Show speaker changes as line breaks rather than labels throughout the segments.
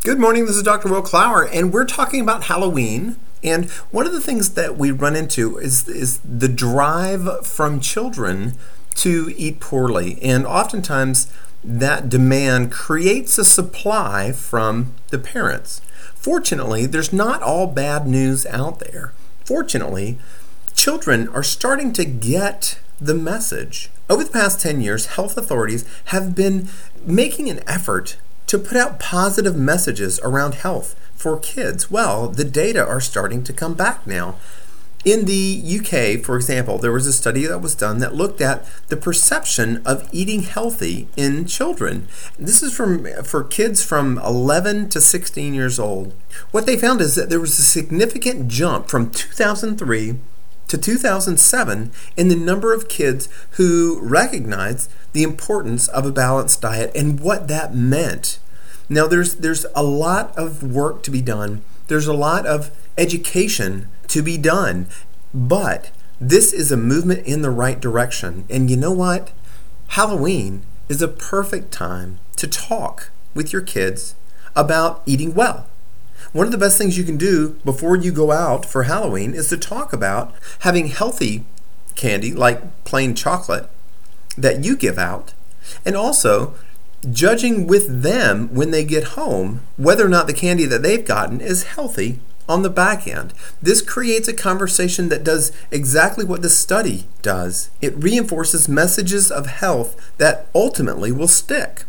Good morning, this is Dr. Will Clower, and we're talking about Halloween. And one of the things that we run into is the drive from children to eat poorly. And oftentimes that demand creates a supply from the parents. Fortunately, there's not all bad news out there. Fortunately, children are starting to get the message. Over the past 10 years, health authorities have been making an effort to put out positive messages around health for kids. Well, the data are starting to come back now. In the UK, for example, there was a study that was done that looked at the perception of eating healthy in children. This is for kids from 11 to 16 years old. What they found is that there was a significant jump from 2003 to 2007 in the number of kids who recognized the importance of a balanced diet and what that meant. Now, there's a lot of work to be done. There's a lot of education to be done. But this is a movement in the right direction. And you know what? Halloween is a perfect time to talk with your kids about eating well. One of the best things you can do before you go out for Halloween is to talk about having healthy candy, like plain chocolate, that you give out, and also judging with them when they get home whether or not the candy that they've gotten is healthy on the back end. This creates a conversation that does exactly what the study does. It reinforces messages of health that ultimately will stick.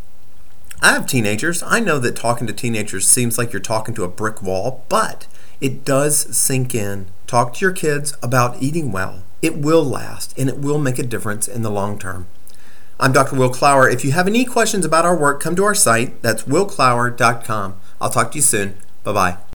I have teenagers. I know that talking to teenagers seems like you're talking to a brick wall, but it does sink in. Talk to your kids about eating well. It will last, and it will make a difference in the long term. I'm Dr. Will Clower. If you have any questions about our work, come to our site. That's willclower.com. I'll talk to you soon. Bye-bye.